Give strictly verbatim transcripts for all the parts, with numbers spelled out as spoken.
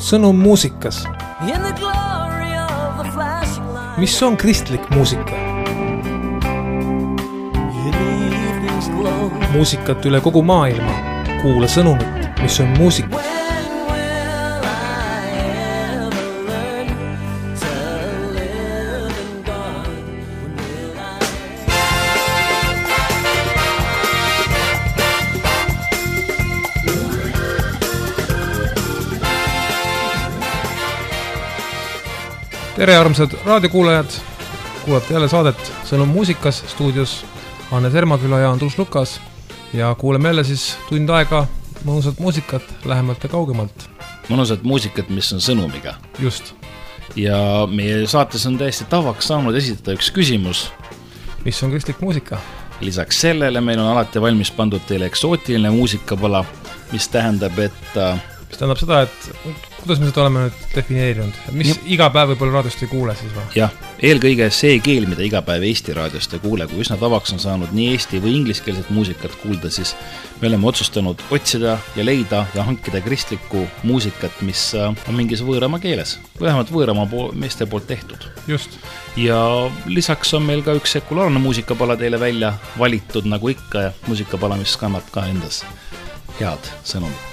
Sõnum muusikas. Mis on kristlik muusika? Muusikat üle kogu maailma. Kuula sõnumit, mis on muusika. Tere armsad raadiokuulajad, kuulate jälle saadet Sõnum muusikas, stuudios Hannes Ermaküla ja Andrus Lukas ja kuuleme jälle siis tund aega mõnusat muusikat lähemalt ja kaugemalt. Mõnusat muusikat, mis on sõnumiga. Just. Ja meie saates on täiesti tavaks saanud esitada üks küsimus. Mis on kristlik muusika? Lisaks sellele meil on alati valmis pandud teile eksootiline muusikapala, mis tähendab, et... Mis tähendab seda, et kuidas me seda oleme nüüd defineerinud? Mis ja. Iga päev võib-olla raadiost ei kuule siis või? Jah, eelkõige see keel, mida iga päev Eesti raadiost ei kuule, kui üsna tavaks on saanud nii eesti või ingliskeelset muusikat kuulda, siis me oleme otsustanud otsida ja leida ja hankida kristlikku muusikat, mis on mingis võõrama keeles, vähemalt võõrama meeste poolt tehtud. Just. Ja lisaks on meil ka üks sekulaarne muusikapala teile välja valitud, nagu ikka, ja muusikapala, mis kannab ka endas head sõnumit.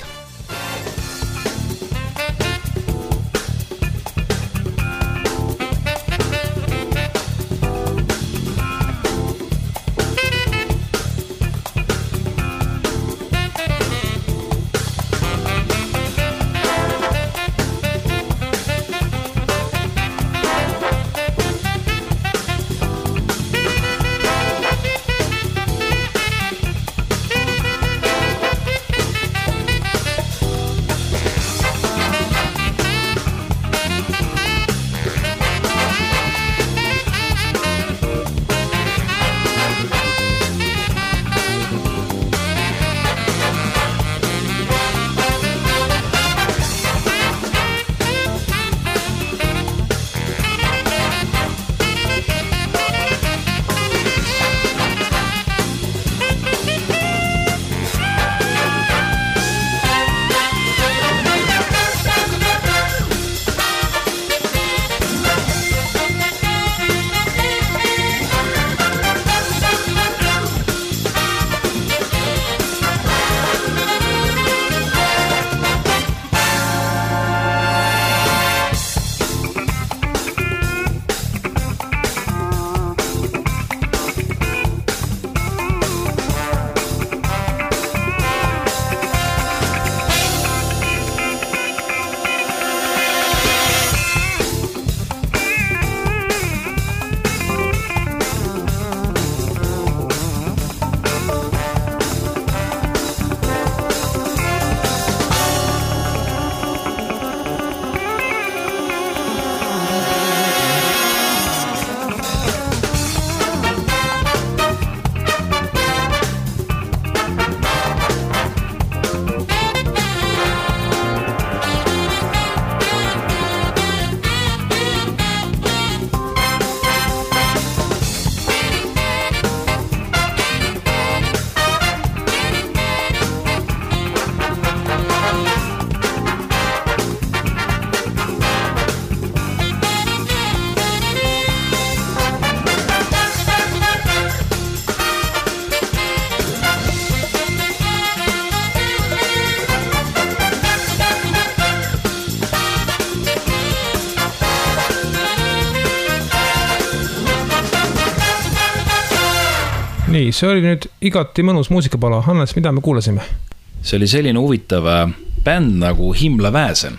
Nii, see oli nüüd igati mõnus muusikapala. Hannes, mida me kuulasime? See oli selline huvitav bänd nagu Himla Väsen.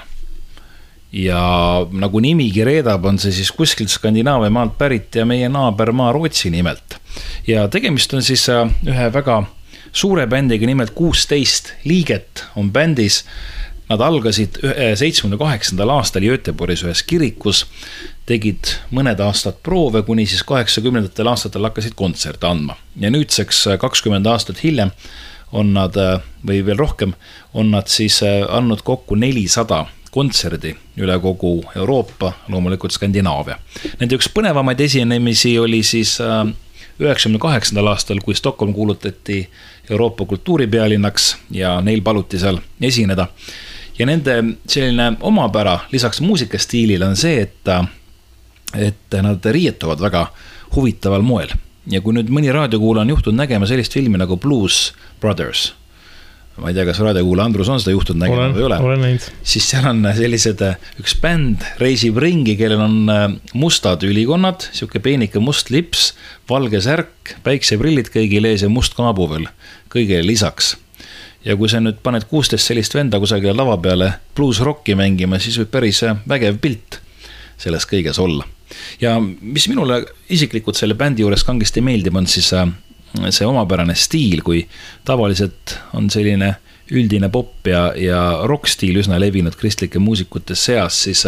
Ja nagu nimigi reedab, on see siis kuskilt Skandinaavia maalt pärit ja meie naabermaa Rootsi nimelt. Ja tegemist on siis ühe väga suure bändiga, nimelt kuusteist liiget on bändis. Nad algasid seitsmekümne kaheksandal aastal Göteborgis ühes kirikus, tegid mõned aastad proove, kuni siis kaheksakümnendatel aastatel hakkasid kontserte andma. Ja nüüdseks kakskümmend aastat hiljem on nad, või veel rohkem, on nad siis andnud kokku nelisada kontserdi üle kogu Euroopa, loomulikult Skandinaavia. Nende üks põnevamaid esinemisi oli siis üheksakümne kaheksandal aastal, kui Stockholm kuulutati Euroopa kultuuripealinnaks ja neil paluti seal esineda. ja nende selline omapära lisaks muusikastiilile on see, et, et nad riietuvad väga huvitaval moel. Ja kui nüüd mõni raadiokuula on juhtunud nägema sellist filmi nagu Blues Brothers, ma ei tea, kas raadiokuula Andrus on seda juhtunud nägema või ei ole, siis seal on sellised, üks bänd reisib ringi, kellel on mustad ülikonnad, siuke peenike must lips, valge särk, päikseprillid kõigil ees ja must kaabu veel kõigile lisaks. Ja kui sa nüüd paned kuusteist sellist venda kusagile lava peale blues rocki mängima, siis võib päris vägev pilt selles kõiges olla. Ja mis minule isiklikult selle bändi juures kangesti meeldib, on siis see omapärane stiil, kui tavaliselt on selline üldine pop ja, ja rock stiil üsna levinud kristlike muusikute seas, siis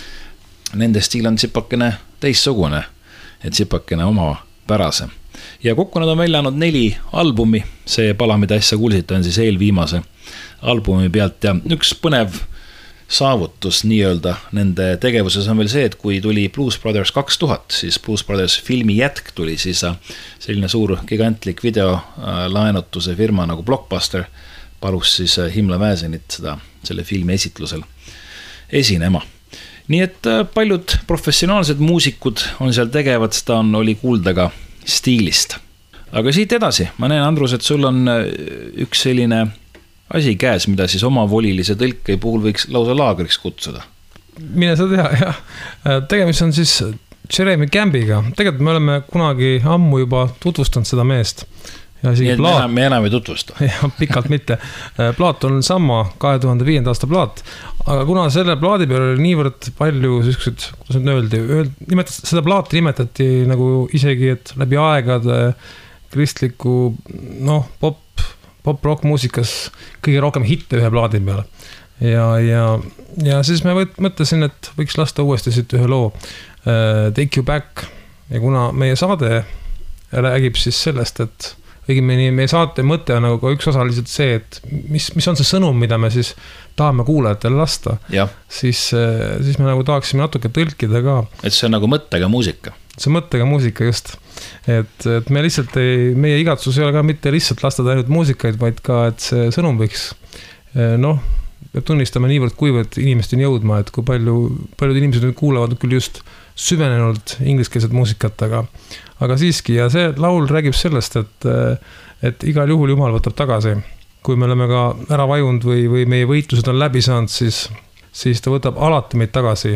nende stiil on tsipakene teissugune, et tsipakene omapärase. Ja kokku nad on välja andnud neli albumi, see pala, mida äsja kuulsite, on siis eelviimase albumi pealt ja üks põnev saavutus nii-öelda nende tegevuses on veel see, et kui tuli Blues Brothers kaks tuhat, siis Blues Brothers filmi jätk tuli siis selline suur gigantlik videolaenutuse firma nagu Blockbuster palus siis Himla Väsenit seda, selle filmi esitlusel esinema. Nii et paljud professionaalsed muusikud on seal tegevad, seda on, oli kuulda ka stiilist. Aga siit edasi, ma näen, Andrus, et sul on üks selline asi käes, mida siis omavolilise tõlke puhul võiks lausa laagriks kutsuda. Mine sa teha, jah. Tegemist on siis Jeremy Campiga. Tegelikult me oleme kunagi ammu juba tutvustanud seda meest. Ja nii et plaat... me, enam, me enam ei tutvusta. Ja, pikalt mitte. Plaat on sama kahe tuhande viienda aasta plaat, aga kuna selle plaadi peal oli niivõrd palju sellised, kuidas nüüd öeldi, öeldi nimetas, seda plaati nimetati nagu isegi, et läbi aegade kristliku noh, pop pop-rock muusikas kõige rohkem hitte ühe plaadi peale. Ja, ja, ja siis me võt, mõtlesin, et võiks lasta uuesti siit ühe loo uh, Take You Back. Ja kuna meie saade räägib siis sellest, et õigemini meie saate mõte on nagu ka üks osaliselt see, et mis, mis on see sõnum, mida me siis tahame kuulajatele lasta, siis, siis me nagu tahaksime natuke tõlkida ka. Et see on nagu mõttega muusika. See mõttega muusika just, et, et me lihtsalt ei, meie igatsus ei ole ka mitte lihtsalt lastada ainult muusikaid, vaid ka, et see sõnum võiks, noh, peab tunnistama niivõrd kuivõrd inimesteni jõudma, et kui palju, paljud inimesed kuulavad küll just süvenenult ingliskeelset muusikat, aga, aga siiski, ja see laul räägib sellest, et, et igal juhul Jumal võtab tagasi. Kui me oleme ka ära vajunud või, või meie võitlused on läbi saanud, siis, siis ta võtab alati meid tagasi.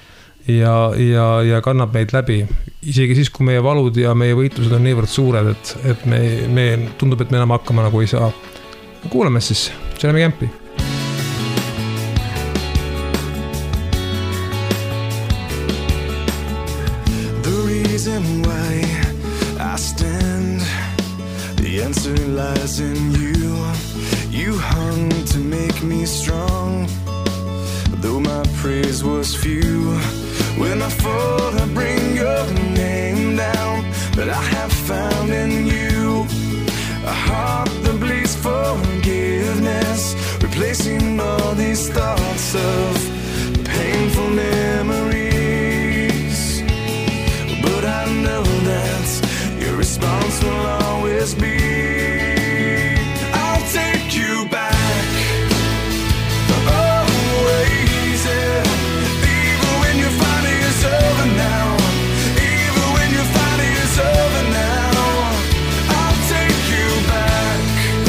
Ja, ja, ja kannab meid läbi. Isegi siis, kui meie valud ja meie võitlused on niivõrd suured, et, et me, me tundub, et me enam hakkama nagu ei saa. Kuuleme siis Jeremy Campi. The reason why I stand, the answer lies in you. You hung to make me strong, though my praise was few. When I fall, I bring your name down, but I have found in you a heart that bleeds forgiveness, replacing all these thoughts of painful memories. But I know that your response will always be, I'll take you back. Over now, even when you find it is over now, I'll take you back.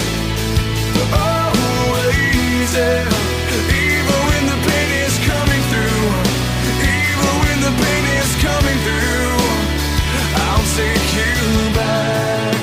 Always, yeah. Even when the pain is coming through, even when the pain is coming through, I'll take you back.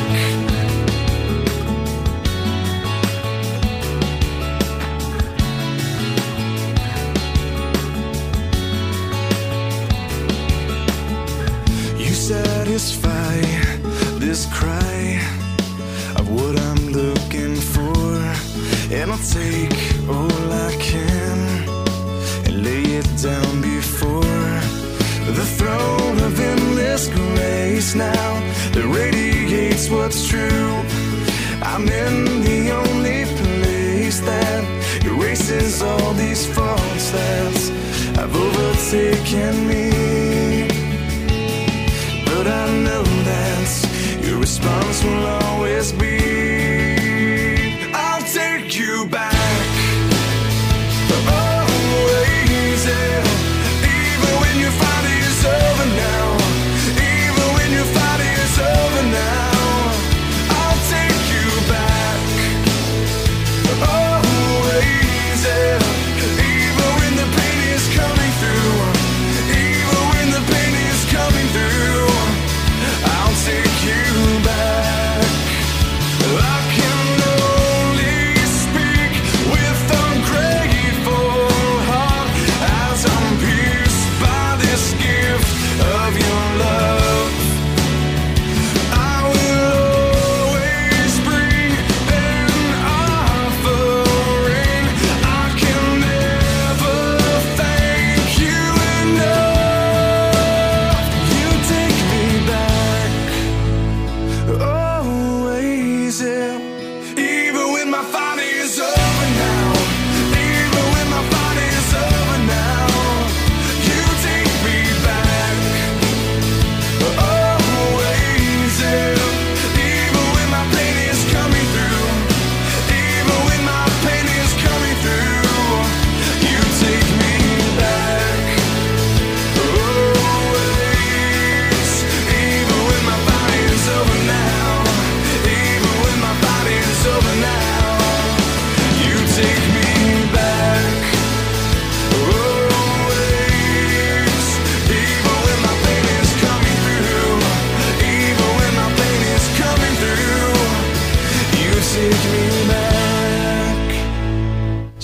Satisfy this cry of what I'm looking for, and I'll take all I can and lay it down before the throne of endless grace now that radiates what's true. I'm in the only place that erases all these faults that have overtaken me. But I know that your response will always be, I'll take you back.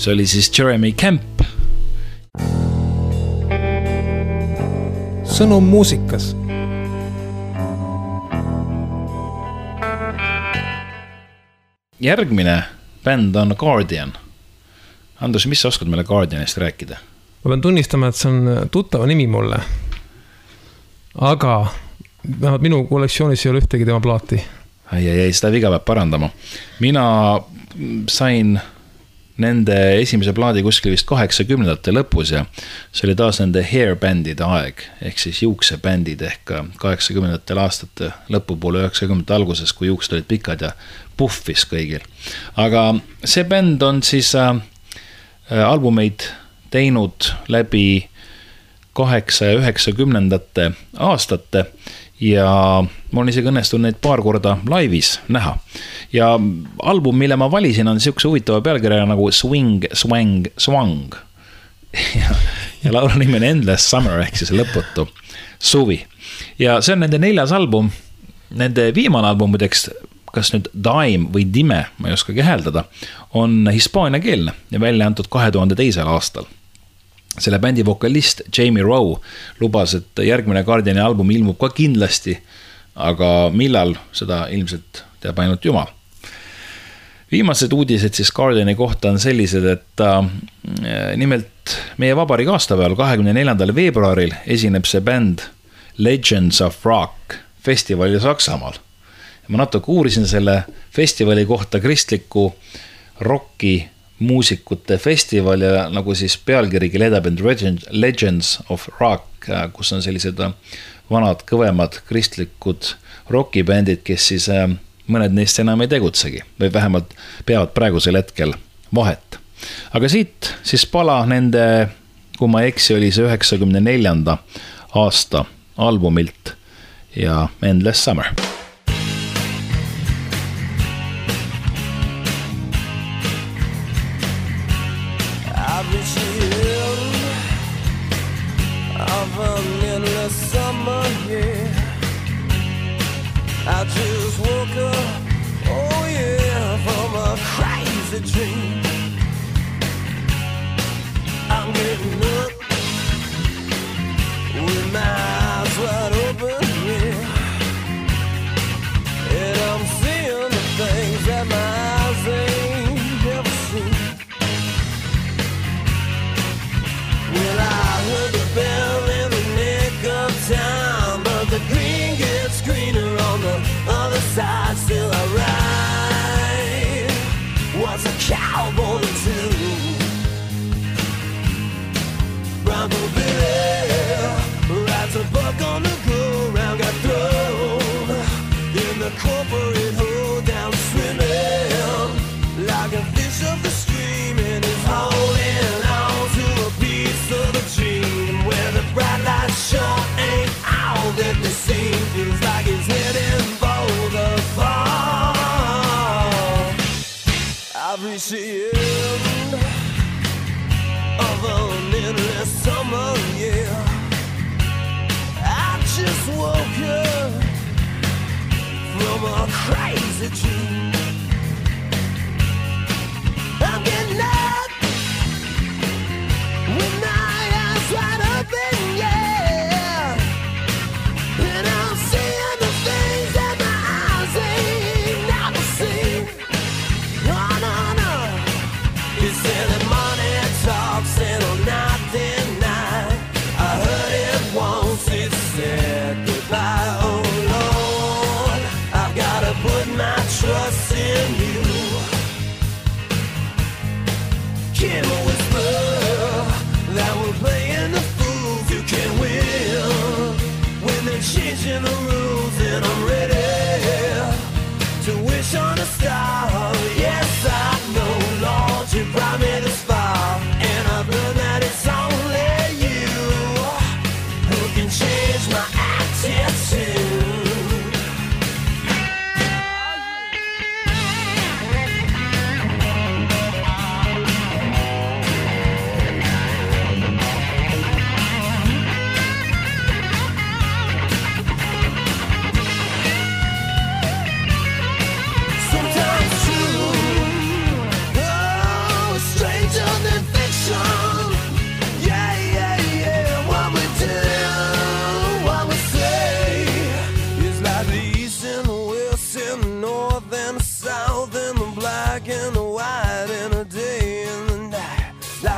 see oli siis Jeremy Camp. Sõnum muusikas. Järgmine bänd on Guardian. Andrus, mis sa oskad meile Guardianist rääkida? Ma pean tunnistama, et see on tuttava nimi mulle. Aga vähemalt minu kollektsioonis ei ole ühtegi tema plaati. Ai, ai, ai, seda viga peab parandama. Mina sain nende esimese plaadi kuskil vist kaheksakümnendate lõpus ja see oli taas nende hairbändide aeg, ehk siis juuksebändid ehk kaheksakümnendatel aastate lõpupoole üheksakümnendate alguses, kui juuksed olid pikad ja puffis kõigil. Aga see bänd on siis äh, albumeid teinud läbi kaheksa ja üheksakümnendate aastate ja mul on isegi õnnestunud neid paar korda laivis näha. Ja album, mille ma valisin, on siukse huvitava pealkirja nagu Swing, Swang, Swang. Ja, ja laulu nimi on Endless Summer ehk siis lõputu suvi. Ja see on nende neljas album. Nende viimane album, muideks, kas nüüd Dime või Dime, ma ei oskagi hääldada, on hispaania keelne ja välja antud kahe tuhande teisel aastal. Selle bändi vokalist Jamie Rowe lubas, et järgmine Guardiani album ilmub ka kindlasti, aga millal seda ilmselt teab ainult jumal. Viimased uudised siis Guardiani kohta on sellised, et äh, nimelt meie vabariigi aastapäeval kahekümne neljandal veebruaril esineb see bänd Legends of Rock festivalil Saksamaal. Ma natuke uurisin selle festivali kohta kristliku rocki muusikute festival ja nagu siis pealkirigi ledab end Legends of Rock, kus on sellised vanad kõvemad kristlikud rockibändid, kes siis mõned neist enam ei tegutsegi või vähemalt peavad praegusel hetkel vahet. Aga siit siis pala nende, kui ma eksi, oli see üheksakümne neljanda aasta albumilt ja Endless Summer. I just woke up, oh yeah, from a crazy dream. I'm getting up with my eyes wide open, yeah. And I'm seeing the things that my eyes ain't never seen. Well, I heard the bell in the nick of time, but the green gets greener on the other side. Still I ride. What's a cowboy to do? Bronco Billy rides a buck on the go round, got thrown in the corporate hole down swimming like a fish of the stream, and is holding on to a piece of the dream where the bright lights show ain't all that they seem. Feels like he's heading for the fall. I've reached the end of an endless summer, yeah. I just woke up from a crazy dream. I'm getting up with my eyes wide open, yeah. And I'm seeing the things that my eyes ain't never seen. No, no, no. He said that money talks and I'm not denied. I heard it once, it said goodbye, oh Lord. I've got to put my trust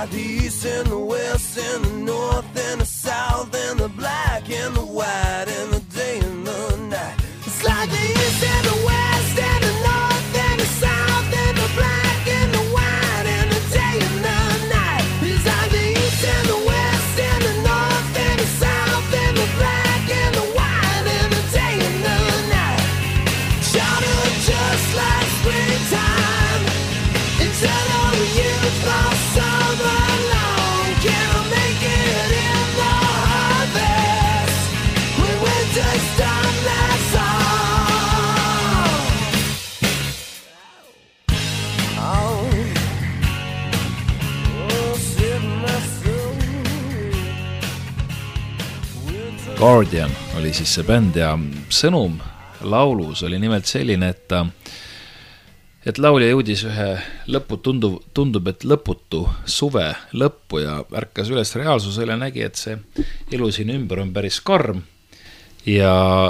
like the east and the west and the north and the south and the black and the white and the day and the night. It's like the east and the west and the north and the south and the black and the white and the day and the night. It's like the east and the west and the north and the south and the black and the white and the day and the night. Shouted just like springtime. Eternal youth all summer long. Can I make it in the harvest when winter's done? That's all. Oh, oh, sit my soul. Guardian oli siis see bänd ja sõnum laulus oli nimelt selline, et et laulja jõudis ühe lõpu, tundub, tundub, et lõputu suve lõppu ja ärkas üles reaalsusele, nägi, et see elu siin ümber on päris karm ja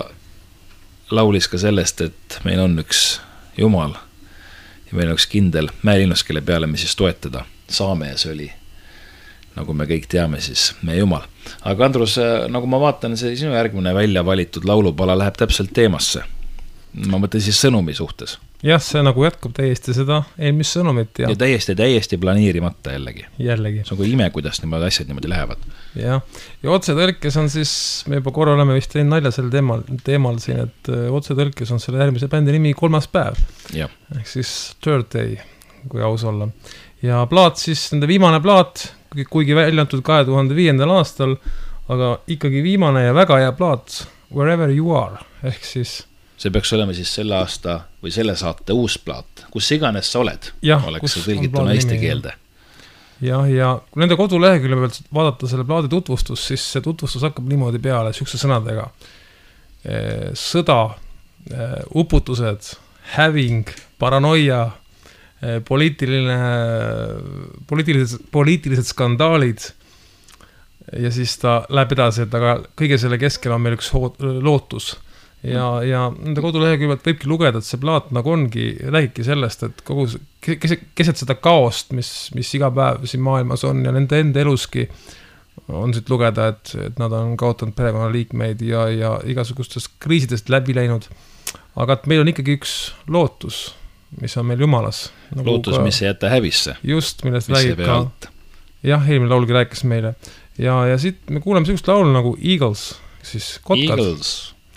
laulis ka sellest, et meil on üks Jumal ja meil on üks kindel mäelinnus, kelle peale me siis toetada saame ja see oli, nagu me kõik teame, siis meie Jumal. Aga Andrus, nagu ma vaatan, see sinu järgmine välja valitud laulupala läheb täpselt teemasse. Ma mõtlen siis sõnumi suhtes. Jah, see nagu jätkub täiesti seda eelmist sõnumit. Ja, ja täiesti, täiesti planeerimata jällegi. Jällegi. See on kui ime, kuidas niimoodi asjad niimoodi lähevad. Ja, ja otsetõlkes on siis, me juba korra oleme vist teinud nalja selle teemal, teemal siin, et otsetõlkes on selle järgmise bändi nimi Kolmas päev. Ja. Ehk siis Third Day, kui aus olla. Ja plaat siis, nende viimane plaat, kuigi välja antud kahe tuhande viiendal aastal, aga ikkagi viimane ja väga hea plaat Wherever You Are, ehk siis see peaks olema siis selle aasta või selle saate uus plaat, kus iganes sa oled, ja, oleks see tõlgituna eesti keelde. Ja, ja kui nende kodulehekülje pealt vaadata selle plaadi tutvustus, siis see tutvustus hakkab niimoodi peale, sükse sõnadega. Sõda, uputused, häving, paranoia, poliitiline, poliitilised, poliitilised skandaalid ja siis ta läheb edasi, et aga kõige selle keskel on meil üks lootus. Ja, ja nende kodulehekülje võibki lugeda, et see plaat nagu ongi, räägibki sellest, et kogu keset, keset seda kaost, mis, mis iga päev siin maailmas on ja nende enda eluski on siit lugeda, et, et nad on kaotanud perekonnaliikmeid ja, ja igasugustest kriisidest läbi läinud. Aga et meil on ikkagi üks lootus, mis on meil Jumalas. Nagu lootus, ka, mis ei jäta hävisse. Just, millest räägib ka. Jah, eelmine laulgi rääkis meile. Ja, ja siit me kuuleme sellist laulu nagu Eagles, siis kotkad. Eagles.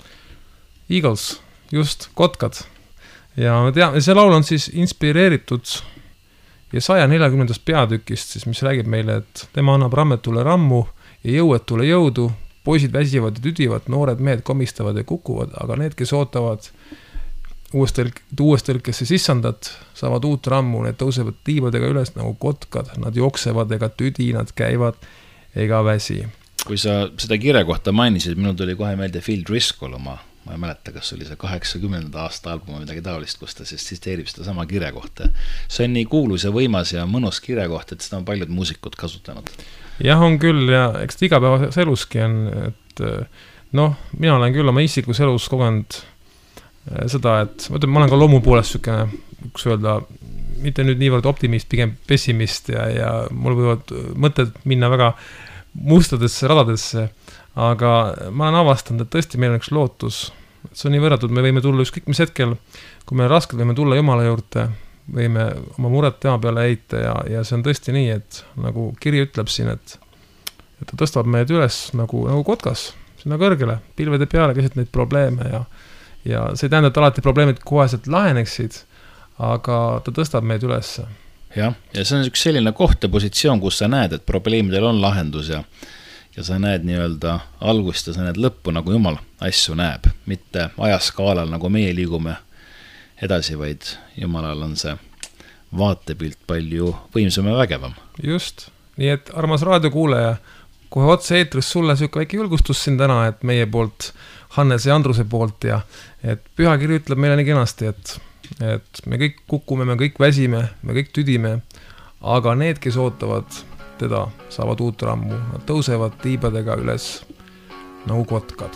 Eagles, just, kotkad. Ja me teame, see laul on siis inspireeritud ja saja neljakümnendast peatükist, siis mis räägib meile, et tema annab rammetule rammu ja jõuetule jõudu, poisid väsivad ja tüdivad, noored mehed komistavad ja kukuvad, aga need, kes ootavad uuest tõlkesse sissandat, saavad uut rammu, need tõusevad tiibadega üles nagu kotkad, nad jooksevad ega tüdi, nad käivad ega väsi. Kui sa seda kirja kohta mainisid, minul tuli kohe meelde Phil Driscoll oma, ma ei mäleta, kas oli see kaheksakümnenda aasta album või midagi taolist, kus ta siis tsiteerib seda sama kirja kohta. See on nii kuulus ja võimas ja mõnus kirja kohta, et seda on paljud muusikud kasutanud. Jah, on küll ja eks igapäevas eluski on, et noh, mina olen küll oma isiklikus elus kogenud seda, et ma, ütlen, ma olen ka loomu poolest sükene, üks öelda, mitte nüüd niivõrd optimist, pigem pessimist ja, ja mul võivad mõtted minna väga mustadesse radadesse, aga ma olen avastanud, et tõesti meil on üks lootus, see on nii võrratud, me võime tulla ükskõik mis hetkel, kui meil on rasked, võime tulla Jumala juurde, võime oma muret tema peale heita ja, ja see on tõesti nii, et nagu kiri ütleb siin, et, et ta tõstab meid üles nagu, nagu kotkas, sinna kõrgele, pilvede peale keset neid probleeme ja, ja see ei tähenda, et alati probleemid koheselt laheneksid, aga ta tõstab meid üles. Jah, ja see on üks selline koht ja positsioon, kus sa näed, et probleemidel on lahendus ja ja sa näed nii-öelda algust ja sa näed lõppu, nagu Jumal asju näeb, mitte ajaskaalal, nagu meie liigume edasi, vaid Jumalal on see vaatepilt palju võimsam ja vägevam. Just, nii et armas raadiokuuleja, kohe otse eetris sulle süükka väike julgustus siin täna, et meie poolt, Hannes ja Andruse poolt ja et pühakiri ütleb meile nii kenasti, et, et me kõik kukume, me kõik väsime, me kõik tüdime, aga need, kes ootavad teda, saavad uut rammu, nad tõusevad tiibadega üles nagu kotkad.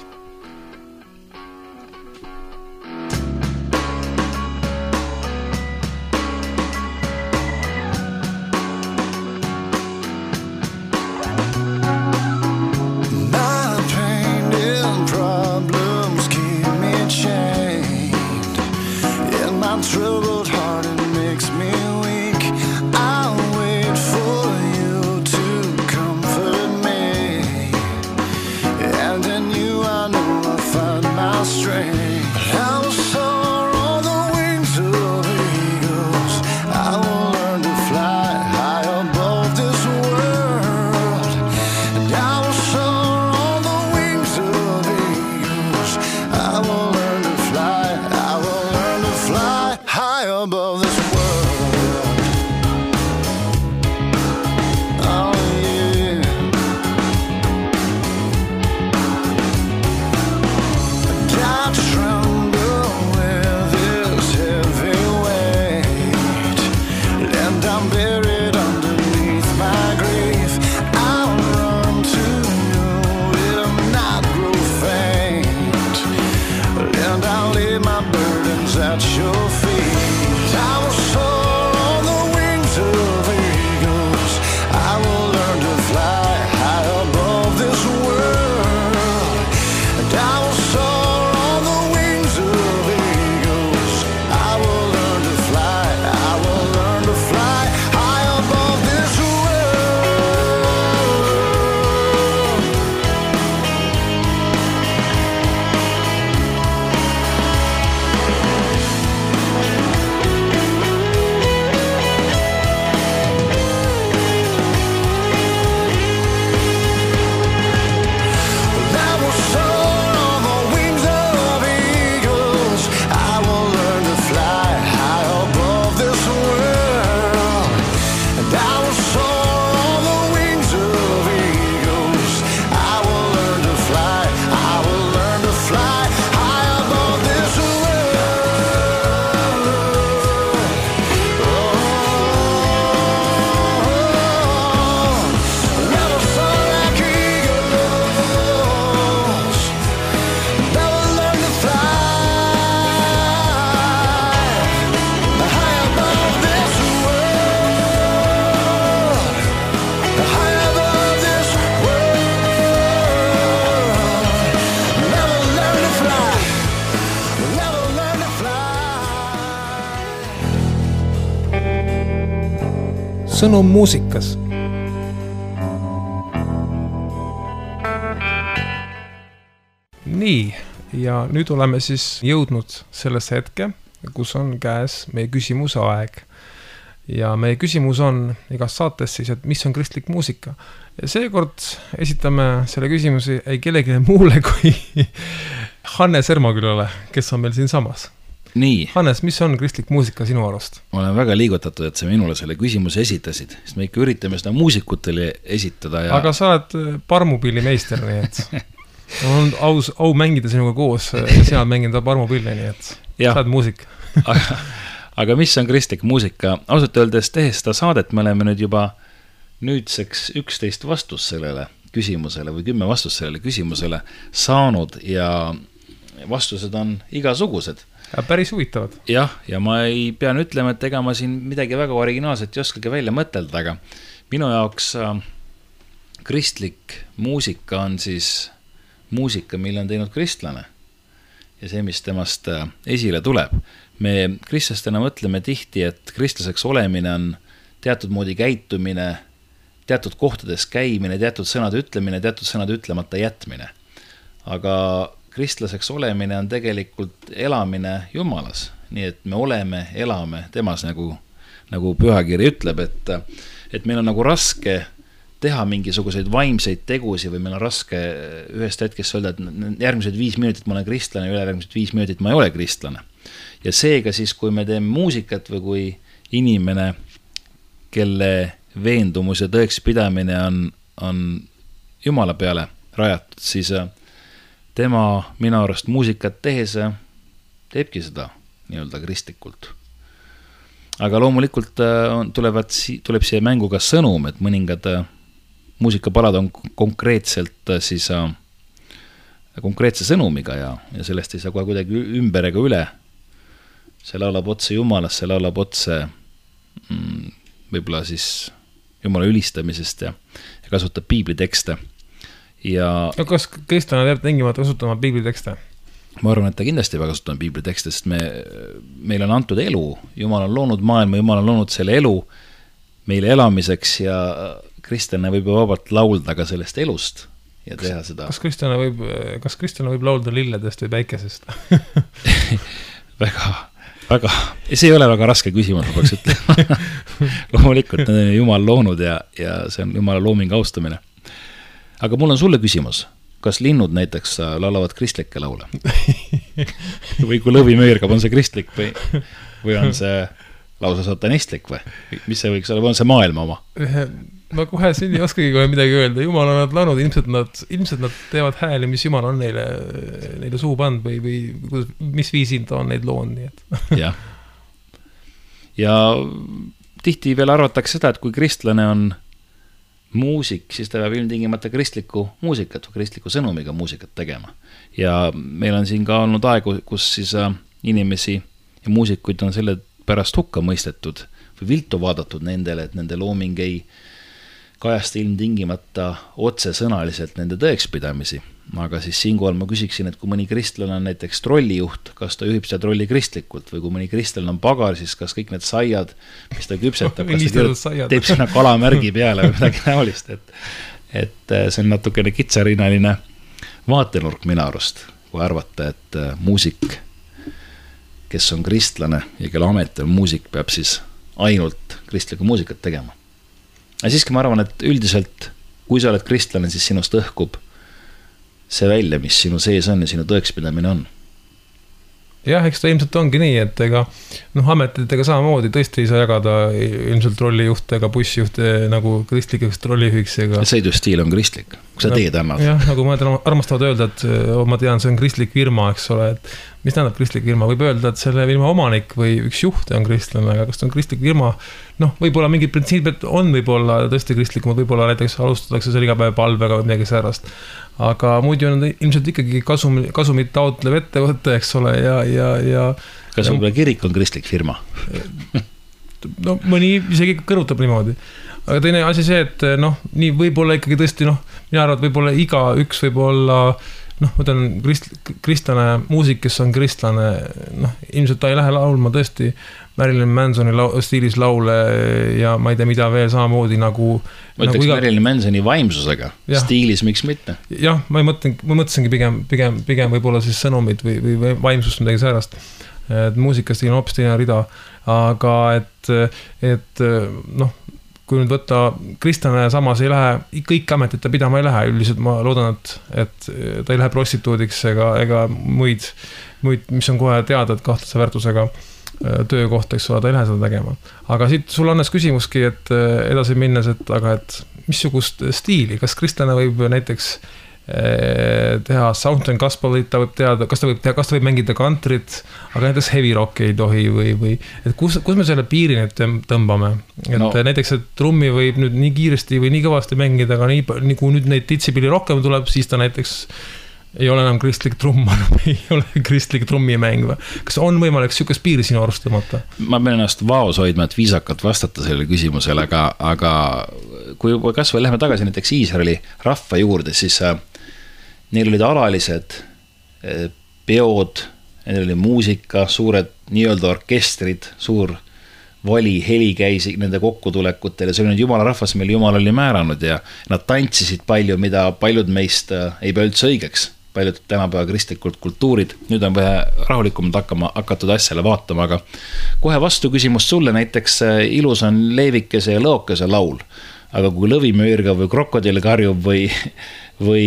sõnum muusikas. Nii, ja nüüd oleme siis jõudnud sellesse hetke, kus on käes meie küsimuse aeg. Ja meie küsimus on igas saates siis, et mis on kristlik muusika. Ja seekord esitame selle küsimusi ei kellegi muule kui Hannes Ermakülale, kes on meil siin samas. Nii. Hannes, mis on kristlik muusika sinu arust? Ma olen väga liigutatud, et sa minule selle küsimuse esitasid, sest me ikka üritame seda muusikutele esitada. Ja... Aga sa oled parmupillimeister, nii et on aus, au mängida sinuga koos ja sina mängida parmupille, nii et ja. Sa oled muusik. aga, aga mis on kristlik muusika? Ausalt öeldes tehes seda saadet me oleme nüüd juba nüüdseks üksteist vastus sellele küsimusele või kümme vastust sellele küsimusele saanud ja vastused on igasugused. Ja päris huvitavad. Jah, ja ma ei pean ütlema, et ega ma siin midagi väga originaalset ei oskagi välja mõtelda, aga minu jaoks äh, kristlik muusika on siis muusika, mille on teinud kristlane ja see, mis temast äh, esile tuleb. Me kristlastena mõtleme tihti, et kristlaseks olemine on teatud moodi käitumine, teatud kohtades käimine, teatud sõnade ütlemine, teatud sõnade ütlemata jätmine. Aga kristlaseks olemine on tegelikult elamine Jumalas, nii et me oleme, elame temas, nagu, nagu pühakiri ütleb, et, et meil on nagu raske teha mingisuguseid vaimseid tegusi või meil on raske ühest hetkest öelda, et järgmised viis minutit ma olen kristlane ja ülejärgmised viis minutit ma ei ole kristlane. Ja seega siis, kui me teeme muusikat või kui inimene, kelle veendumus ja tõeks pidamine on, on Jumala peale rajatud, siis tema minu arust muusikat tehes teebki seda nii-öelda kristlikult. Aga loomulikult tulevad, tuleb siia mängu ka sõnum, et mõningad muusikapalad on konkreetselt siis konkreetse sõnumiga ja, ja sellest ei saa kohe kuidagi ümber ega üle. See laulab otse Jumalast, see laulab otse mm, võib-olla siis Jumala ülistamisest ja, ja kasutab piiblitekste. Ja no kas kristlane peab tingimata kasutama piiblitekste? Ma arvan, et ta kindlasti peab kasutama piiblitekste, sest me, meil on antud elu. Jumal on loonud maailma, Jumal on loonud selle elu meile elamiseks ja kristlane võib vabalt laulda ka sellest elust ja teha kas, seda. Kas kristlane võib, kas kristlane võib laulda lilledest või päikesest? väga, väga, see ei ole väga raske küsimus, ma peaks ütlema. Loomulikult on Jumal loonud ja, ja see on Jumala looming austamine. Aga mul on sulle küsimus, kas linnud näiteks laulavad kristlikke laule? Või kui lõvi möörgab, on see kristlik või, või on see lausa satanistlik või? Mis see võiks olla, või on see maailma oma? Ma kohe siin ei oskagi kohe midagi öelda. Jumal on nad laulnud, ilmselt nad, ilmselt nad teevad hääli, mis Jumal on neile, neile suu pand või, või mis viisin ta on neid loonud. Nii et. ja. ja tihti veel arvatakse seda, et kui kristlane on muusik, siis ta peab ilmtingimata kristlikku muusikat või kristliku sõnumiga muusikat tegema. Ja meil on siin ka olnud aegu, kus siis inimesi ja muusikuid on selle pärast hukka mõistetud või viltu vaadatud nendele, et nende looming ei kajasta ilmtingimata otsesõnaliselt nende tõekspidamisi. Aga siis siinkohal ma küsiksin, et kui mõni kristlane on näiteks trollijuht, kas ta juhib seda trolli kristlikult või kui mõni kristlane on pagar, siis kas kõik need saiad, mis ta küpsetab, kas ta kirjut, teeb sinna kalamärgi peale või midagi näolist, et, et see on natukene kitsarinaline vaatenurk minu arust, kui arvata, et muusik, kes on kristlane ja kelle amet on muusik, peab siis ainult kristlikku muusikat tegema. Ja siiski ma arvan, et üldiselt, kui sa oled kristlane, siis sinust õhkub see välja, mis sinu sees on ja sinu tõekspidamine on. Jah, eks ta ilmselt ongi nii, et ega noh, ametitega samamoodi tõesti ei saa jagada ilmselt trollijuhte ega bussijuhte nagu kristlikeks trollijuhiks. Ega... sõidustiil on kristlik, kui sa teed annad. Jah, nagu mõned armastavad öelda, et oh, ma tean, see on kristlik firma, eks ole, et mis tähendab kristlik firma? Võib öelda, et selle firma omanik või üks juht on kristlane, aga kas ta on kristlik firma? Noh, võib-olla mingid printsiibid on võib-olla tõesti kristlikumad, võib-olla näiteks alustatakse seal iga päev palvega või midagi säärast. Aga muidu on ilmselt ikkagi kasum, kasumit taotlev ettevõte, eks ole, ja, ja, ja kas võib-olla kirik on kristlik firma? No mõni isegi kõrutab niimoodi. Aga teine asi see, et noh, nii võib-olla ikkagi tõesti, noh, mina arvan, et võib-olla iga üks võib-olla noh, ma tean krist, kristlane muusik, kes on kristlane, noh, ilmselt ta ei lähe laulma tõesti Marilyn Mansoni lau, stiilis laule ja ma ei tea, mida veel samamoodi nagu ma ütleks nagu iga... Marilyn Mansoni vaimsusega, ja. Stiilis, miks mitte? Jah, ma ei mõtlen, ma mõtlesingi pigem, pigem, pigem võib-olla siis sõnumid või, või vaimsust midagi säärast, et muusikast on hoopis teine rida, aga et, et noh, kui nüüd võtta kristlane samas ei lähe, kõik ametid ta pidama ei lähe, üldiselt ma loodan, et, et ta ei lähe prostituudiks ega, ega muid, muid, mis on kohe teada, et kahtlase väärtusega töökoht, eks ole, ta ei lähe seda tegema. Aga siit sul on küsimuski, et edasi minnes, et aga et missugust stiili, kas kristlane võib näiteks teha Southern Gospelit, ta võib teada, kas ta võib teha, kas ta võib mängida countryt, aga näiteks heavy rock ei tohi või, või et kus, kus me selle piiri nüüd tõmbame, et no. Näiteks, et trummi võib nüüd nii kiiresti või nii kõvasti mängida, aga nii, nii kui nüüd neid titsipilli rohkem tuleb, siis ta näiteks ei ole enam kristlik trumm, ei ole kristlik trummimäng või? Kas on võimalik sükest piiri sinu arust tõmmata? Ma pean ennast vaos hoidma, et viisakalt vastata sellele küsimusele, aga, aga kui kas või lähme tagasi näiteks Iisraeli rahva juurde, siis äh, neil olid alalised äh, peod, neil oli muusika, suured nii-öelda orkestrid, suur vali, heli käisi nende kokkutulekutel ja see oli nüüd jumala rahvas, mille jumal oli määranud ja nad tantsisid palju, mida paljud meist äh, ei pea üldse õigeks. Paljud tänapäeva kristlikud kultuurid, nüüd on vähe rahulikumalt hakkama, hakatud asjale vaatama, aga kohe vastu küsimus sulle, näiteks ilus on leevikese ja lõokese laul, aga kui lõvimöörga või krokodill karjub või, või,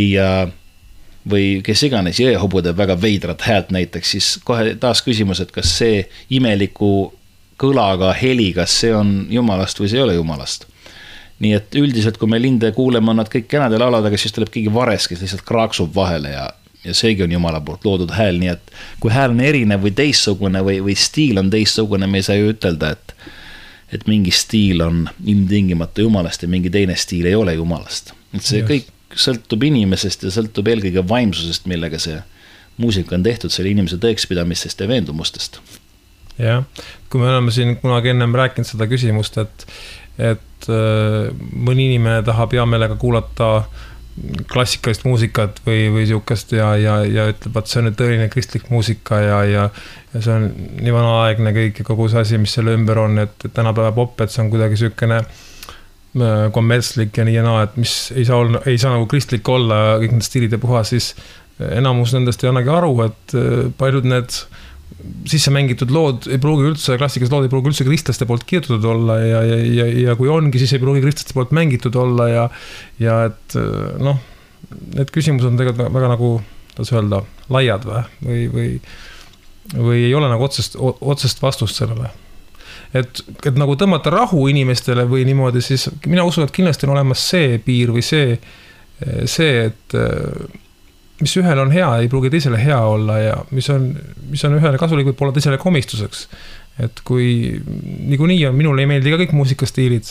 või kes iganes jõehobu teeb väga veidrat häält näiteks, siis kohe taas küsimus, et kas see imeliku kõlaga heli, kas see on jumalast või see ei ole jumalast. Nii et üldiselt, kui me linde kuuleme, on nad kõik kenade laulad, aga siis tuleb keegi vares, kes lihtsalt kraaksub vahele ja, ja seegi on jumala poolt loodud hääl, nii et kui hääl on erinev või teissugune või, või stiil on teissugune, me ei saa ju ütelda, et, et mingi stiil on ilmtingimata jumalast ja mingi teine stiil ei ole jumalast. Et see yes. kõik sõltub inimesest ja sõltub eelkõige vaimsusest, millega see muusika on tehtud, selle inimese tõekspidamistest ja veendumustest. Jah, kui me oleme siin kunagi ennem rääkinud seda küsimust, et et mõni inimene tahab hea meelega kuulata klassikalist muusikat või, või siukest ja, ja, ja ütleb, et see on nüüd tõeline kristlik muusika ja, ja, ja see on nii vanaaegne kõik ja kogu see asi, mis selle ümber on, et, et tänapäeva pop, et see on kuidagi siukene kommertslik ja nii ja naa, et mis ei saa, olla, ei saa nagu kristlik olla kõik need stiilid ja puhas, siis enamus nendest ei annagi aru, et paljud need sisse mängitud lood ei pruugi üldse, klassikalised lood ei pruugi üldse kristlaste poolt kirjutatud olla ja, ja, ja, ja kui ongi, siis ei pruugi kristlaste poolt mängitud olla ja, ja et noh, need küsimused on tegelikult väga nagu, taas öelda, laiad või, või, või, või ei ole nagu otsest, otsest vastust sellele. Et, et nagu tõmmata rahu inimestele või niimoodi, siis mina usun, et kindlasti on olemas see piir või see, see, et mis ühel on hea, ei pruugi teisele hea olla ja mis on, mis on ühele kasulik, võib olla teisele komistuseks. Et kui niikuinii on, minule ei meeldi ka kõik muusikastiilid,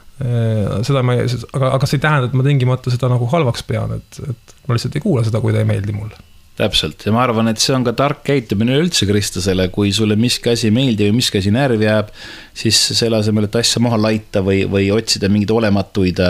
seda ma, aga, aga see ei tähenda, et ma tingimata seda nagu halvaks pean, et, et ma lihtsalt ei kuula seda, kui ta ei meeldi mulle. Täpselt, ja ma arvan, et see on ka tark käitumine üldse kristlasele, kui sulle miski asi meeldi või miski asi närvi jääb, siis selle asemel, et asja maha laita või, või otsida mingid olematuid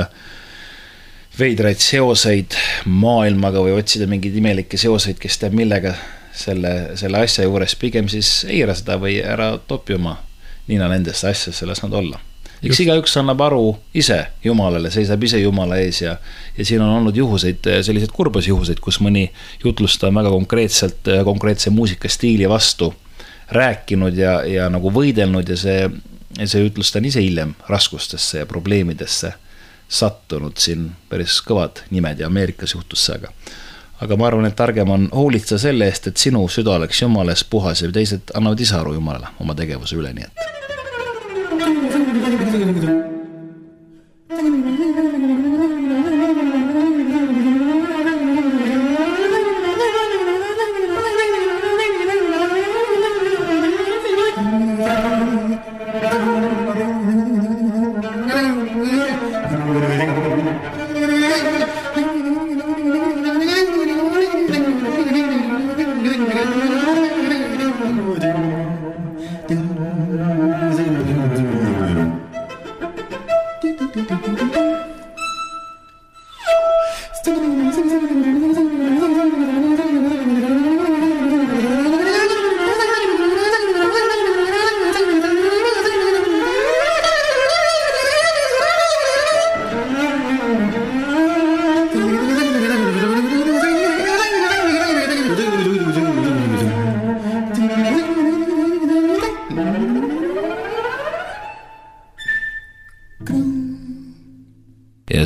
veidraid seoseid maailmaga või otsida mingeid imelikke seoseid, kes teab millega selle, selle asja juures, pigem siis eira seda või ära topi oma nina nendesse asjasse, las nad olla. Eks igaüks annab aru ise Jumalale, seisab ise Jumala ees ja, ja siin on olnud juhuseid, sellised kurbas juhuseid, kus mõni jutlusta väga konkreetselt, konkreetse muusikastiili vastu rääkinud ja, ja nagu võidelnud ja see, see jutlusta on ise hiljem raskustesse ja probleemidesse sattunud, siin päris kõvad nimed ja Ameerikas juhtus see, aga aga ma arvan, et targem on hoolitsa selle eest, et sinu süda oleks Jumales puhas ja teised annavad ise aru Jumalale oma tegevuse üle, nii et Still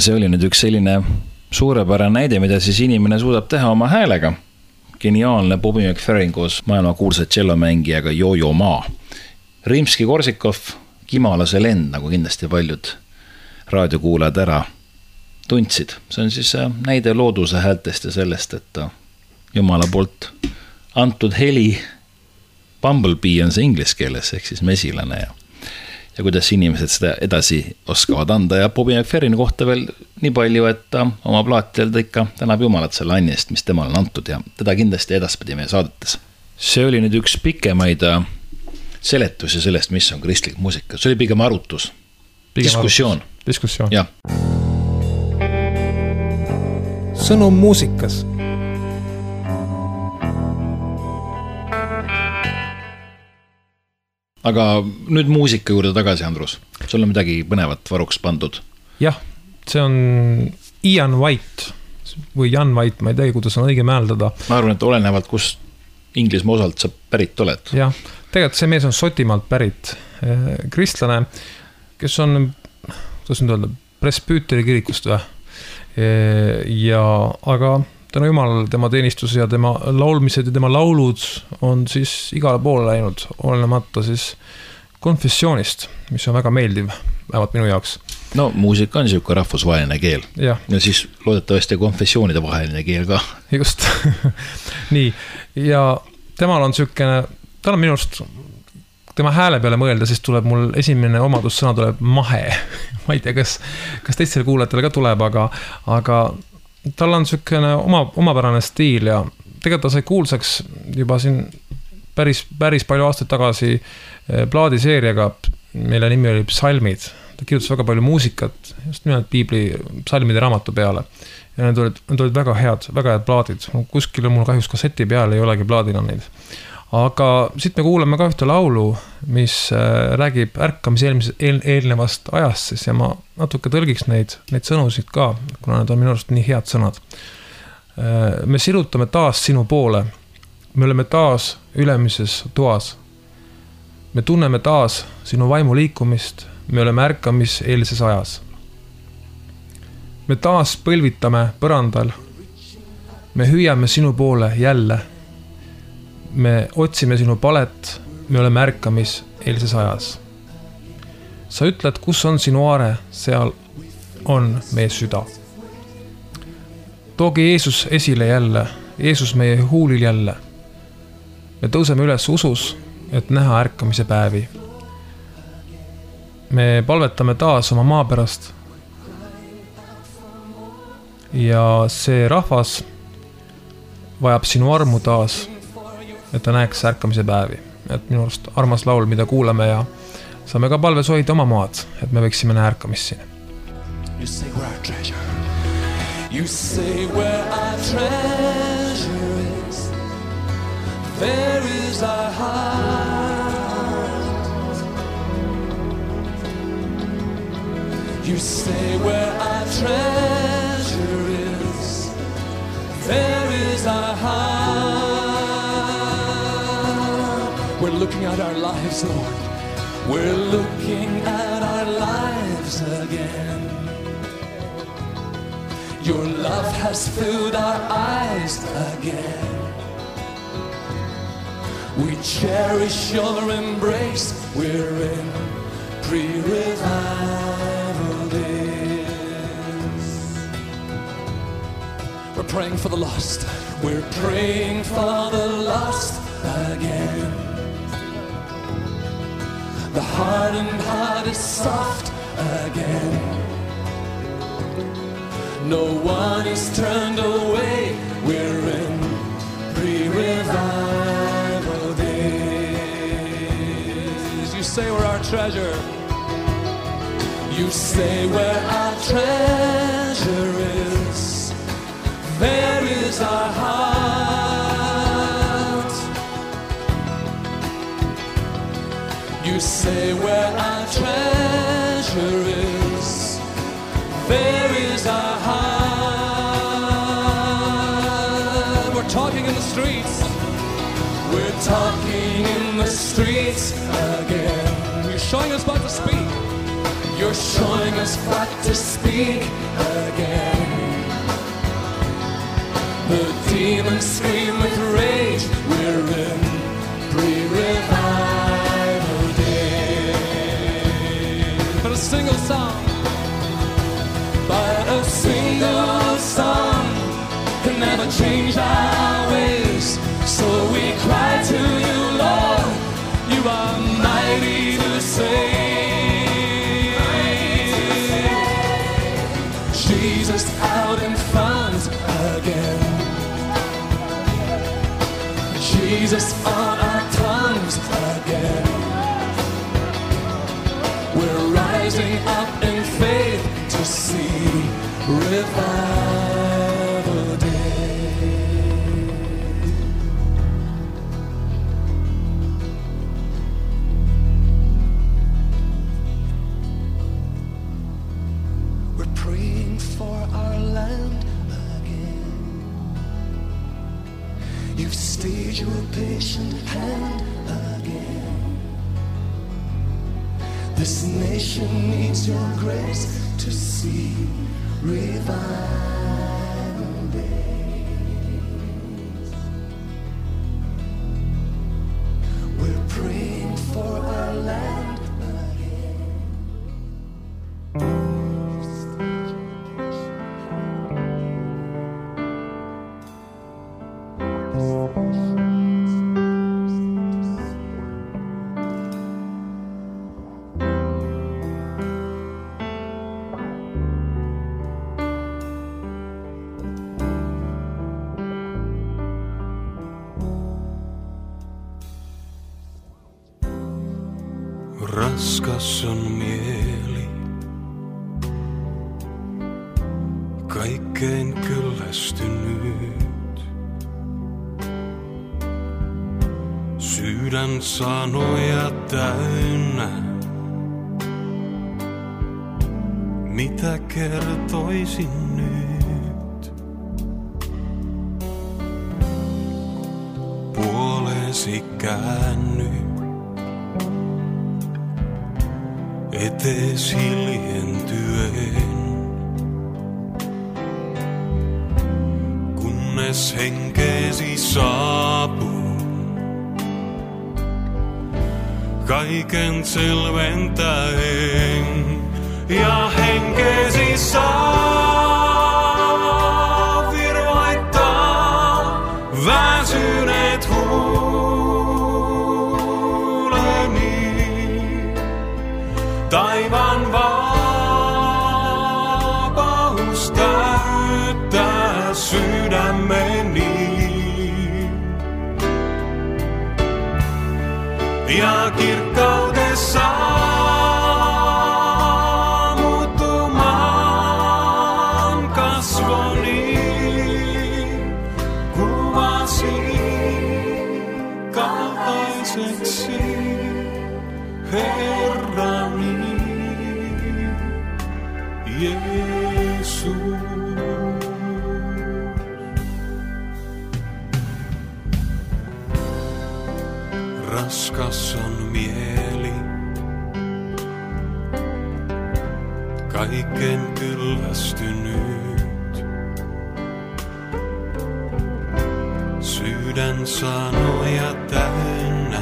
see oli nüüd üks selline suurepärane näide, mida siis inimene suudab teha oma häälega. Geniaalne Bobby McFerrin koos maailma kuulsa tšellomängijaga Jojo Ma. Rimski-Korsakov, Kimalase lend, nagu kindlasti paljud raadiokuulajad ära tundsid. See on siis näide looduse häältest ja sellest, et Jumala poolt antud heli, Bumblebee on see inglise keeles, ehk siis mesilane ja ja kuidas inimesed seda edasi oskavad anda ja Bobby McFerrini kohta veel nii palju, et ta oma plaatidel ta ikka tänab Jumalat selle anni eest, mis temal on antud ja teda kindlasti edaspidi meie saadetes. See oli nüüd üks pikemaid seletusi sellest, mis on kristlik muusika. See oli pigem arutus, pigem diskussioon. Arutus. Diskussioon. Ja. Sõnum muusikas. Aga nüüd muusika juurde tagasi, Andrus. Sul on midagi põnevat varuks pandud. Jah, see on Ian White või Jan White, ma ei tea, kuidas on õige määldada. Ma arvan, et olenevalt, kus Inglismaa osalt sa pärit oled. Jah, tegelikult see mees on Sotimaalt pärit kristlane, kes on, kuidas nüüd öelda, presbüüteri kirikust või? Ja, aga tänu Jumal, tema teenistus ja tema laulmised ja tema laulud on siis igale poole läinud, olenemata siis konfessioonist, mis on väga meeldiv, vähemalt minu jaoks. No muusika on siuke rahvusvaheline keel ja, ja siis loodetavasti konfessioonide vaheline keel ka. Just, nii, ja temal on siukene, tal on minust, tema hääle peale mõelda, siis tuleb mul esimene omadussõna tuleb mahe. Ma ei tea, kas, kas teistele kuulajatele ka tuleb, aga, aga tal on siukene oma, omapärane stiil ja tegelikult ta sai kuulsaks juba siin päris, päris palju aastaid tagasi plaadiseeriaga, mille nimi oli Psalmid. Ta kirjutas väga palju muusikat, just nimelt Piibli psalmide raamatu peale. Ja need olid, need olid väga head, väga head plaadid. Kuskil mul kahjus kasseti peal ei olegi plaadina neid. Aga siit me kuuleme ka ühte laulu, mis räägib ärkamise eelmise, eel, eelnevast ajast siis, ja ma natuke tõlgiks neid, neid sõnusid ka, kuna need on minu arust nii head sõnad. Me sirutame taas sinu poole. Me oleme taas ülemises toas. Me tunneme taas sinu vaimu liikumist. Me oleme ärkamis eelises ajas. Me taas põlvitame põrandal. Me hüüame sinu poole jälle. Me otsime sinu palet, me oleme ärkamis eelises ajas. Sa ütled, kus on sinu aare, seal on meie süda. Toogi Jeesus esile jälle, Jeesus meie huulil jälle. Me tõuseme üles usus, et näha ärkamise päevi. Me palvetame taas oma maa pärast. Ja see rahvas vajab sinu armu taas, et ta näeks ärkamise päevi. Et minu arust armas laul, mida kuulame ja saame ka palves hoida oma maad, et me võiksime näha ärkamist siin. You say where our treasure You say where our treasure is There is our heart You say where our treasure is There is our heart We're looking at our lives, Lord. We're looking at our lives again. Your love has filled our eyes again. We cherish your embrace. We're in pre-revival days. We're praying for the lost. We're praying for the lost again. The hardened heart is soft again. No one is turned away. We're in pre-revival days. You say we're our treasure. You say where our treasure is, there is our heart. You say where our treasure is, there is our heart. We're talking in the streets. We're talking in the streets again. You're showing us what to speak. You're showing us what to speak again. The demons scream with rage. We're in pre-revival day. But a single song, but a single song can never change our ways. So we cry to you, Lord. You are mighty to save. Jesus out in front again. Jesus on our tongues again. We're rising up in faith to see revival day. We're praying for our land again. You've stayed your patient hand again. This nation needs your grace to see revival days. We're praying for our land again. Raskas on mieli, kaikkein kyllästynyt. Sydän sanoja täynnä, mitä kertoisin nyt. Puolesi käänny, etees hiljentyen, kunnes henkeesi saapuu, kaiken selventäen, ja henkeesi saa virvoittaa väsyneet huuleni. Taivaan vapaus täyttää sydämeni. Ja kirkkaudessa muuttumaan kasvoni kuvasi kaltaiseksi Herrani Jeesus. Raskas on mieli, kaiken kyllästynyt. Sydän sanoja täynnä,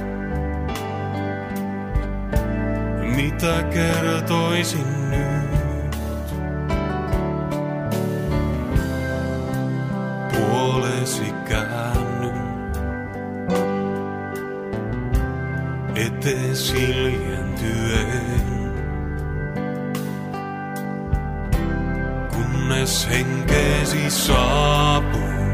mitä kertoisin nyt. Puolesi käännyn, etees hiljentyen, kunnes henkeesi saapuu,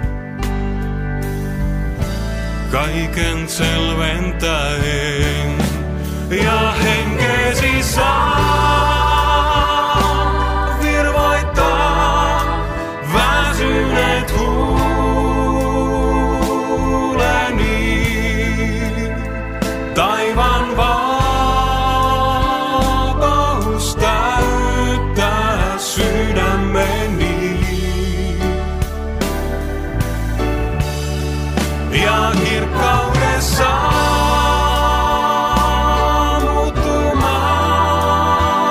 kaiken selventäen, ja henkeesi saa virvoittaa väsyneet huuleni. Taivaan vapaus täyttää sydämeni. Ja kirkkaudessa muuttumaan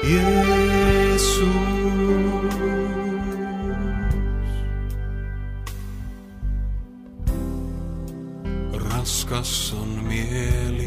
Jeesus. Raskas on mieli,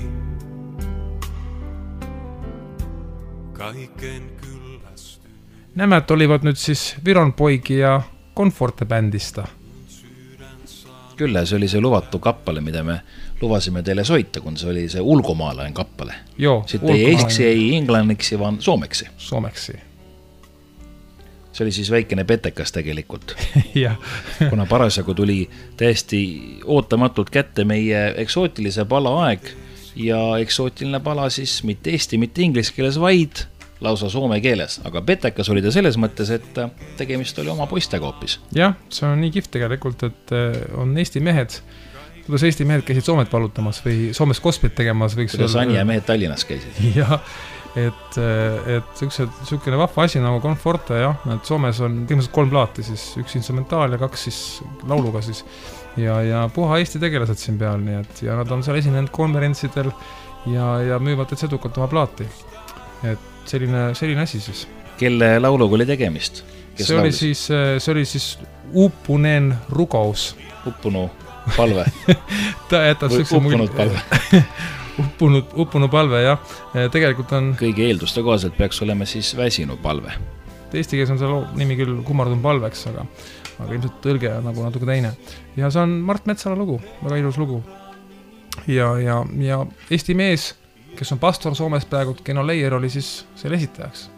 kaiken kyllästyy. Nämä olivat nyt siis Viron poigi ja Comforte bändistä. Kyllä, se oli se luvattu kappale, mitä me luvasimme teille soittaa, kun se oli se ulkomaalainen kappale. Joo, Sitten ei ensiksi, ei englanniksi, vaan suomeksi. Suomeksi. Se oli siis väikene petekas tegelikult. ja. Kuna parasjagu tuli täiesti ootamatult kätte meie eksootilise pala aeg ja eksootiline pala siis mitte eesti, mitte inglise keeles, vaid lausa soome keeles. Aga petekas oli ta selles mõttes, et tegemist oli oma poistega hoopis. Jah, see on nii kihvt tegelikult, et on Eesti mehed, kuidas Eesti mehed käisid Soomet palutamas või Soomes kosplit tegemas. Kuidas Anja mehed Tallinnas käisid. Ja, et, et sükene vahva asi nagu Comforte, jah, et Soomes on põhimõtteliselt kolm plaati, siis üks instrumentaal ja kaks siis lauluga siis. Ja, ja puha Eesti tegelased siin peal, nii et ja nad on seal esinenud konverentsidel ja, ja müüvad et sedukalt oma plaati. Et selline, selline asi siis. Kelle lauluga oli tegemist? Kes see oli laulis? siis, see oli siis Upuneen Rugous. Uppunu palve. Ta jätab või uppunud mulje. Palve. uppunud, uppunud palve, jah. Tegelikult on... Kõigi eelduste kohaselt peaks olema siis väsinu palve. Eesti kees on see nimi küll kummardun palveks, aga, aga ilmselt tõlge on nagu natuke teine. Ja see on Mart Metsala lugu, väga ilus lugu. Ja, ja, ja Eesti mees, kes on pastor Soomes praegu, Keno Leier oli siis selle esitajaks.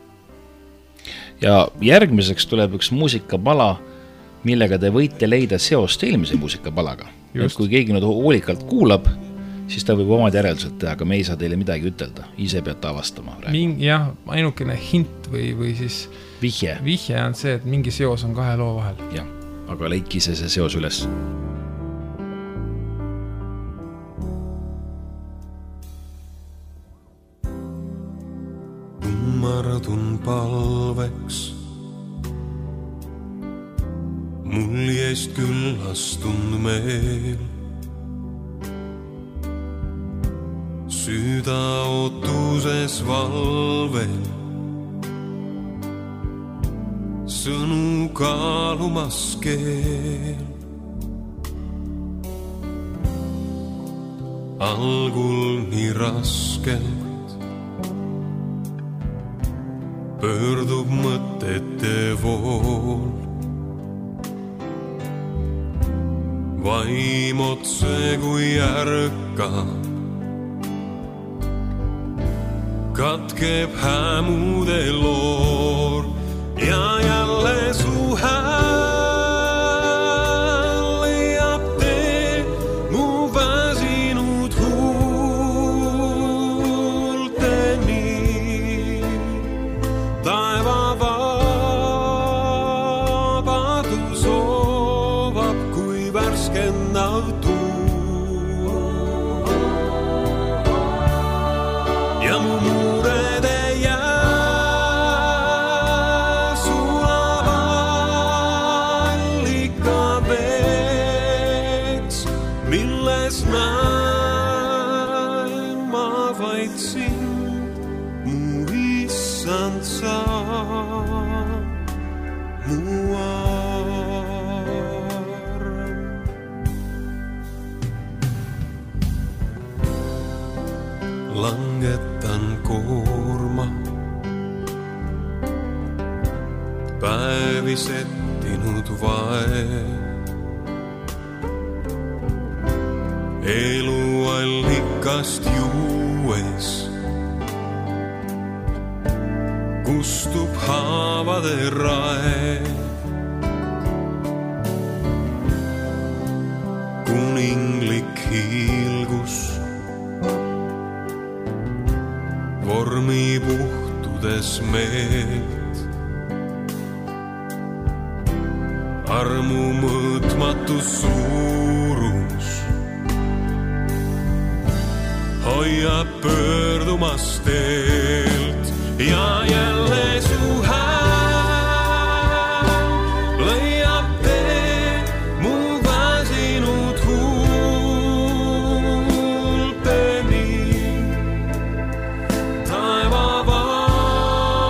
Ja järgmiseks tuleb üks muusikapala, millega te võite leida seost eelmise muusikapalaga. Et kui keegi nüüd hoolikalt kuulab, siis ta võib omad järeldused teha, aga me ei saa teile midagi ütelda. Ise peate avastama. Ming, jah, ainukene hint või, või siis vihje. Vihje on see, et mingi seos on kahe loo vahel. Jah, aga leidki ise see seos üles. Kummardun palveks, mul jäist küllastund meel. Süüda ootuses valvel, sõnu kaalumas keel. Algul nii raskelt pöördub mõtete vool. Vaim otse kui ärkab, katkeb hämude loor ja jälle su hääl leiab tee mu väsinud huulteni. Taeva vabadus soovab kui värskendav tuul ja mu muurede jää sulab allika veeks, milles näen ma vaid sind, mu issand sa, mu arm. Langetan koorma, päevi settinud vae. Elu allikast juues kustub haavade rae. Kuninglik hiilgus vormi puhtudes meelt. Armu mõõtmatu suurus hoiab pöördumas teelt ja jälle su hääl leiab tee mu väsinud huulteni. Taeva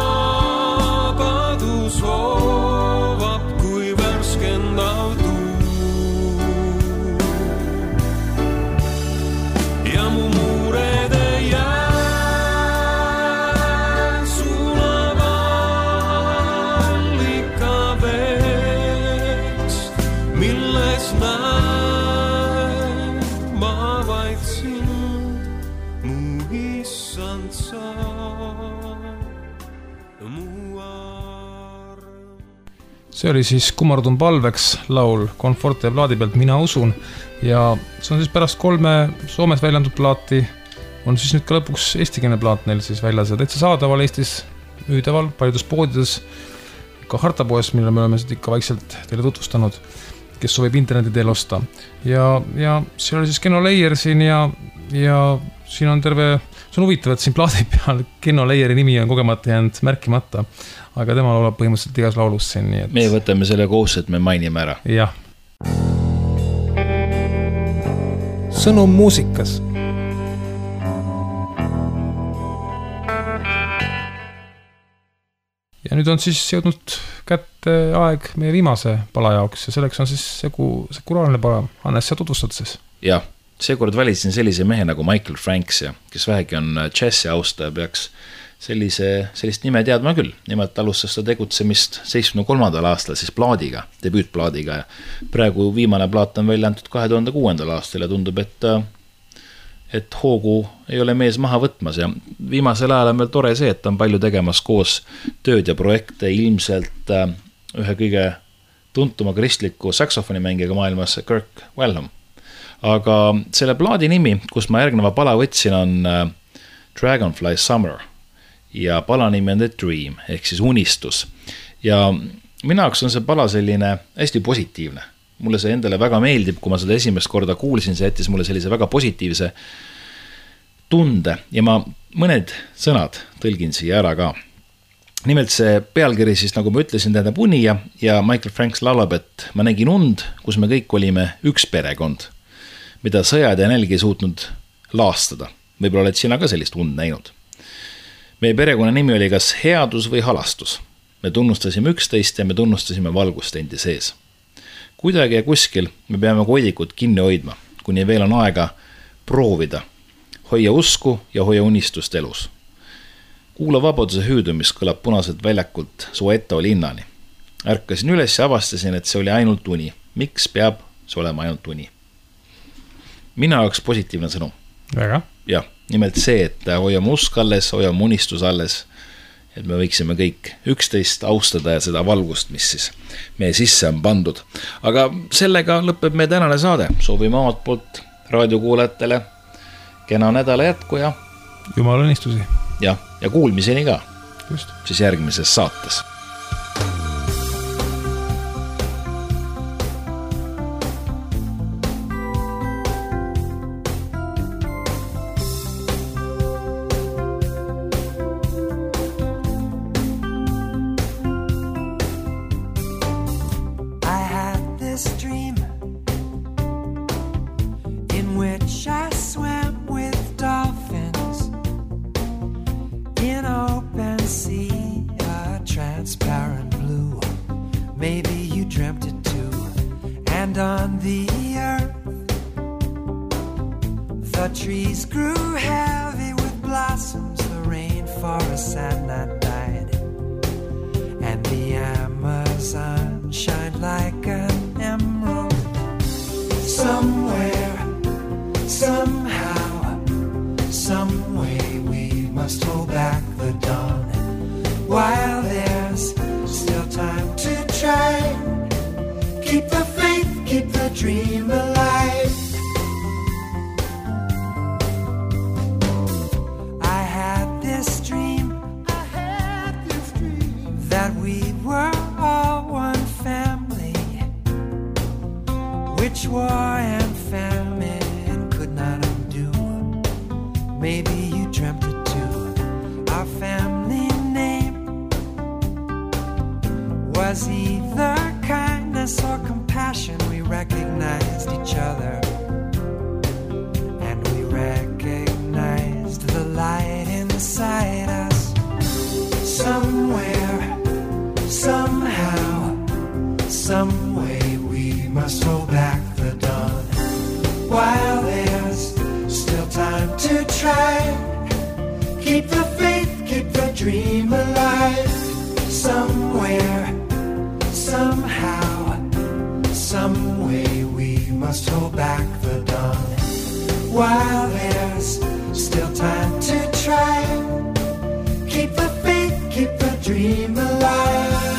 See oli siis Kummardun palveks laul Conforte plaadi pealt Mina usun ja see on siis pärast kolme Soomes väljandatud plaati on siis nüüd ka lõpuks eestikeelne plaat neil siis väljas ja täitsa saadaval Eestis müüdaval paljudes poodides ka Hartapoes, mille me oleme seda ikka vaikselt teile tutvustanud, kes soovib interneti teel osta ja, ja see oli siis Kenno Leier siin ja, ja siin on terve, see on huvitav, et siin plaadi peal Kenno Leieri nimi on kogemata jäänud märkimata, aga tema laulab põhimõtteliselt igas laulus siin. Nii et... Me võtame selle kohus, et me mainime ära. Jah. Sõnum muusikas. Ja nüüd on siis jõudnud kätte aeg meie viimase pala jaoks ja selleks on siis seku, sekuraalne pala. Hannes, sa tutvustad siis? Jah, seekord valitsin sellise mehe nagu Michael Franks ja kes vähegi on džässi austaja peaks sellise, sellist nime teadma küll. Nimelt alustas ta tegutsemist seitsmekümne kolmandal aastal siis plaadiga, debüütplaadiga ja praegu viimane plaat on välja antud kahe tuhande kuuendal aastal ja tundub, et, et hoogu ei ole mees maha võtmas ja viimasel ajal on veel tore see, et on palju tegemas koos tööd ja projekte ilmselt ühe kõige tuntuma kristliku saksofonimängija maailmas Kirk Whalum. Aga selle plaadi nimi, kus ma järgneva pala võtsin, on Dragonfly Summer ja pala nimi on The Dream ehk siis unistus ja mina jaoks on see pala selline hästi positiivne, mulle see endale väga meeldib, kui ma seda esimest korda kuulsin, see jättis mulle sellise väga positiivse tunde ja ma mõned sõnad tõlgin siia ära ka. Nimelt see pealkiri siis, nagu ma ütlesin, tähendab uni ja, ja Michael Franks laulab, et ma nägin und, kus me kõik olime üks perekond, mida sõjad ja nälg ei suutnud laastada. Võib-olla oled sina ka sellist und näinud. Meie perekonna nimi oli kas headus või halastus. Me tunnustasime üksteist ja me tunnustasime valgust endi sees. Kuidagi ja kuskil me peame hoidikut kinni hoidma, kuni veel on aega proovida. Hoia usku ja hoia unistust elus. Kuula vabaduse hüüdumist kõlab punaselt väljakult su ette linnani. Ärkasin üles ja avastasin, et see oli ainult uni. Miks peab see olema ainult uni? Mina oleks positiivne sõnum. Väga? Jah, nimelt see, et hoiame usk alles, hoiame unistus alles, et me võiksime kõik üksteist austada ja seda valgust, mis siis meie sisse on pandud. Aga sellega lõpeb meie tänane saade. Soovime omalt poolt raadiokuulajatele kena nädala jätku ja Jumala õnnistusi. Ja, ja kuulmiseni ka. Just. Siis järgmises saates. While there's still time to try, dream alive.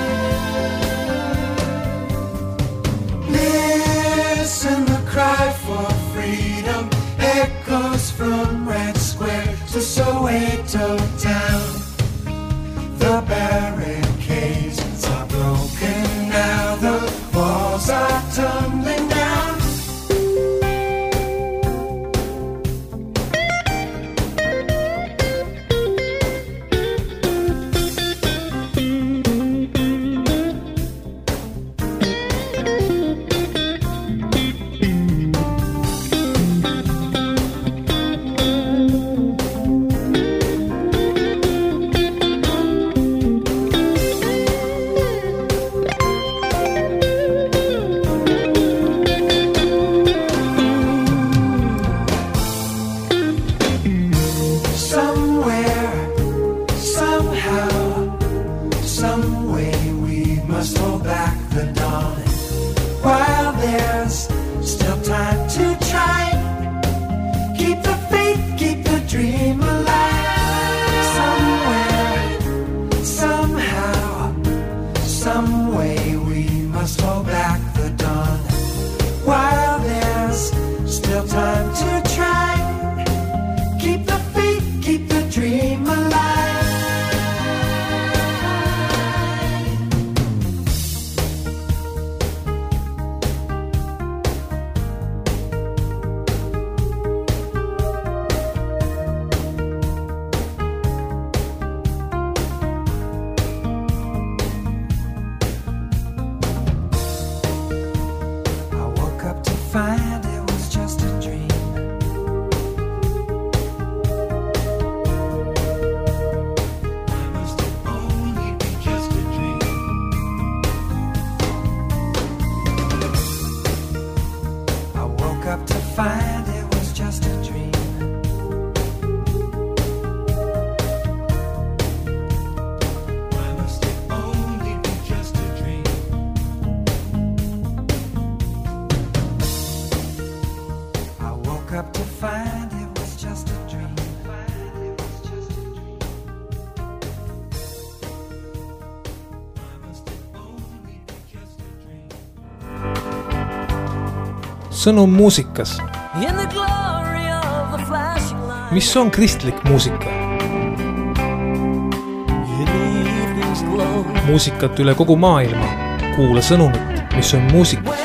Listen, the cry for freedom echoes from Red Square to Soweto town. The barricades are broken now, the walls are tumbling down. Sõnum muusikas. Mis on kristlik muusika? Muusikat üle kogu maailma. Kuula sõnumit, mis on muusikas.